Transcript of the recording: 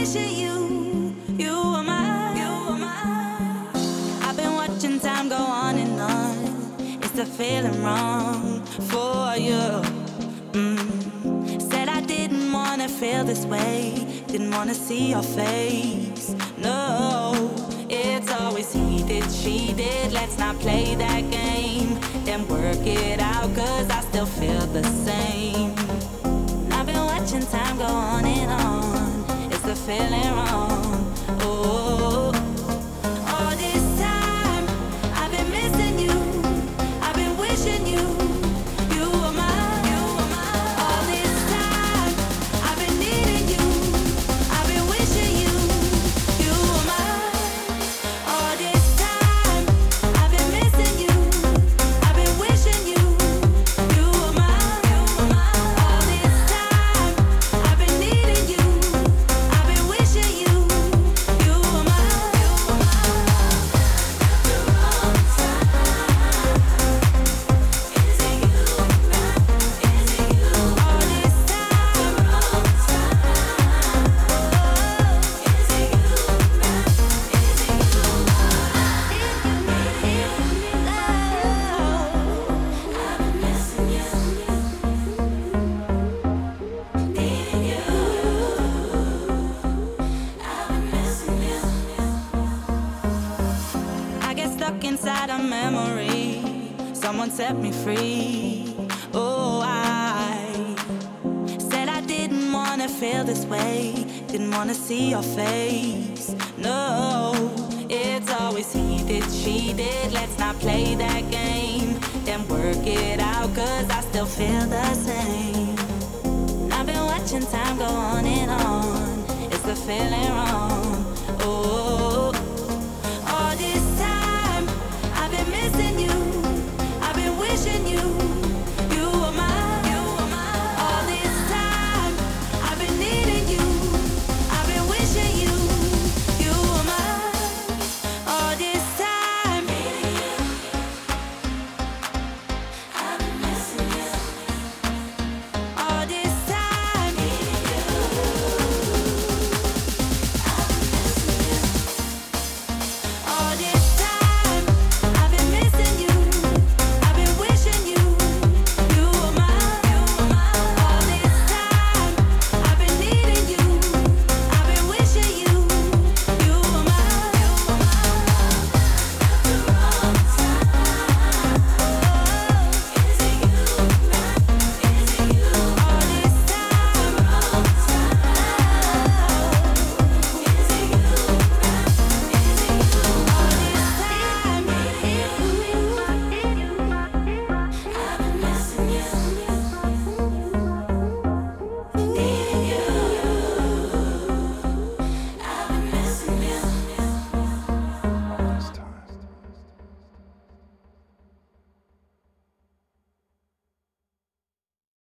wishing you were mine. I've been watching time go on and on. It's the feeling wrong for you. Said I didn't wanna feel this way, didn't wanna see your face. No, it's always he did, she did. Let's not play that game, then work it out, 'cause I still feel the same. I've been watching time go on and on. It's the feeling wrong. Oh, all this time I've been missing you. I've been wishing you were mine. All this time I've been needing you. I've been wishing you were mine. All this time I've been missing you. I've been wishing you were mine. All this time I've been needing you. I've been wishing you were mine. The wrong time. Is it you? Is it you? All this time. The wrong time. Is it you? Is it you? I've been missing you. Needing you. I've been missing you. I get stuck inside a memory. Someone set me free. Oh, I said I didn't wanna feel this way, didn't wanna see your face. No, it's always he did, she did. Let's not play that game, then work it out, 'cause I still feel the same. I've been watching time go on and on. It's the feeling